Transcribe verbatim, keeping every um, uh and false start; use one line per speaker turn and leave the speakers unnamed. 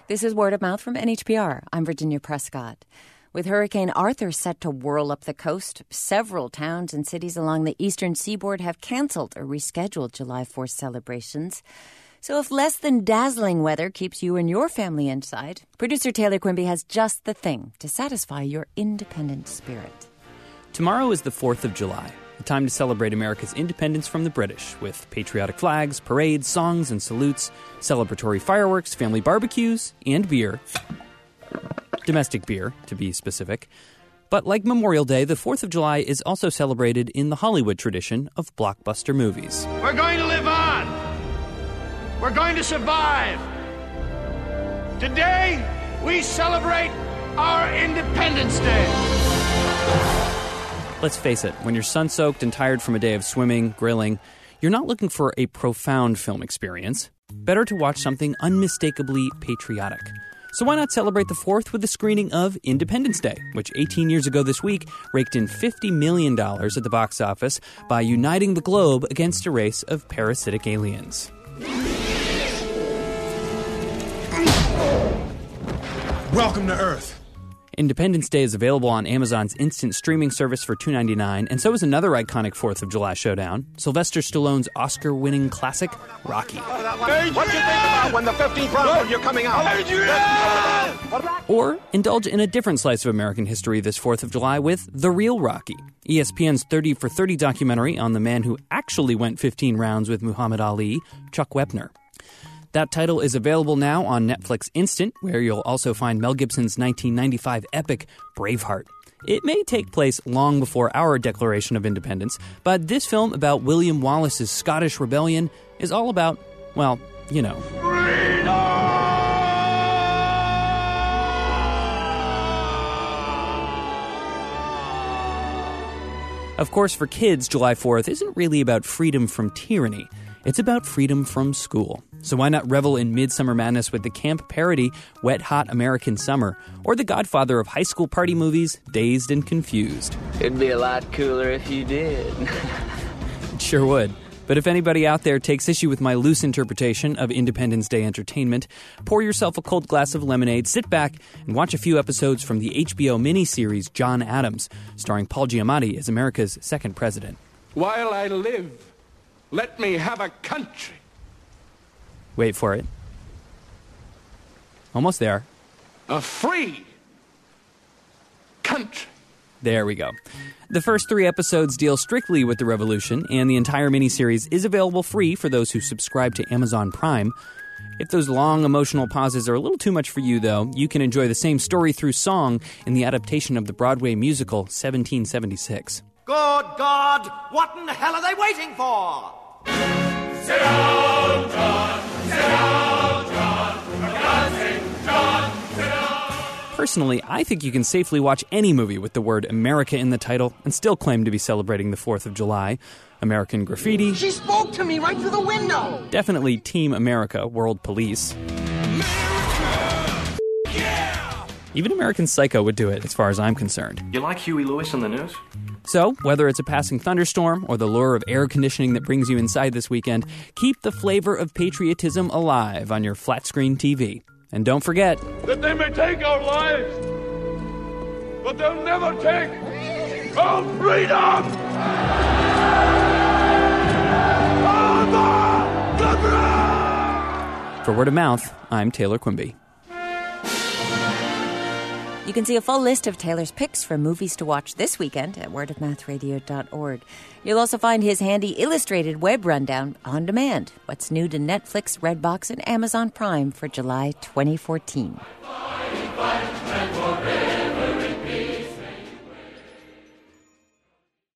This is Word of Mouth from N H P R. I'm Virginia Prescott. With Hurricane Arthur set to whirl up the coast, several towns and cities along the eastern seaboard have canceled or rescheduled July fourth celebrations. So if less than dazzling weather keeps you and your family inside, producer Taylor Quimby has just the thing to satisfy your independent spirit.
Tomorrow is the fourth of July, a time to celebrate America's independence from the British, with patriotic flags, parades, songs, and salutes, celebratory fireworks, family barbecues, and beer. Domestic beer, to be specific. But like Memorial Day, the fourth of July is also celebrated in the Hollywood tradition of blockbuster movies.
We're going to live on. We're going to survive. Today, we celebrate our Independence Day.
Let's face it, when you're sun-soaked and tired from a day of swimming, grilling, you're not looking for a profound film experience. Better to watch something unmistakably patriotic. So why not celebrate the fourth with a screening of Independence Day, which eighteen years ago this week raked in fifty million dollars at the box office by uniting the globe against a race of parasitic aliens.
Welcome to Earth.
Independence Day is available on Amazon's instant streaming service for two dollars and ninety-nine cents, and so is another iconic fourth of July showdown, Sylvester Stallone's Oscar-winning classic, Rocky.
What do you think about when the fifteenth round when you're coming out?
Or indulge in a different slice of American history this fourth of July with The Real Rocky, E S P N's thirty for thirty documentary on the man who actually went fifteen rounds with Muhammad Ali, Chuck Wepner. That title is available now on Netflix Instant, where you'll also find Mel Gibson's nineteen ninety-five epic Braveheart. It may take place long before our Declaration of Independence, but this film about William Wallace's Scottish rebellion is all about, well, you know. Of course, for kids, July fourth isn't really about freedom from tyranny. It's about freedom from school. So why not revel in Midsummer Madness with the camp parody Wet Hot American Summer, or the godfather of high school party movies, Dazed and Confused?
It'd be a lot cooler if you did.
It sure would. But if anybody out there takes issue with my loose interpretation of Independence Day entertainment, pour yourself a cold glass of lemonade, sit back, and watch a few episodes from the H B O miniseries John Adams, starring Paul Giamatti as America's second president.
While I live, let me have a country.
Wait for it. Almost there.
A free country.
There we go. The first three episodes deal strictly with the revolution, and the entire miniseries is available free for those who subscribe to Amazon Prime. If those long emotional pauses are a little too much for you, though, you can enjoy the same story through song in the adaptation of the Broadway musical seventeen seventy-six.
Good God, what in the hell are they waiting for?
Sit down, John. Sit down, John. For God's sake, John, sit down.
Personally, I think you can safely watch any movie with the word America in the title and still claim to be celebrating the fourth of July. American Graffiti.
She spoke to me right through the window.
Definitely Team America, World Police.
America! Yeah!
Even American Psycho would do it, as far as I'm concerned.
You like Huey Lewis on the news?
So, whether it's a passing thunderstorm or the lure of air conditioning that brings you inside this weekend, keep the flavor of patriotism alive on your flat-screen T V. And don't forget
that they may take our lives, but they'll never take our freedom!
For Word of Mouth, I'm Taylor Quimby.
You can see a full list of Taylor's picks for movies to watch this weekend at word of mouth radio dot org. You'll also find his handy illustrated web rundown on demand. What's new to Netflix, Redbox, and Amazon Prime for July twenty fourteen.
Fight, fight,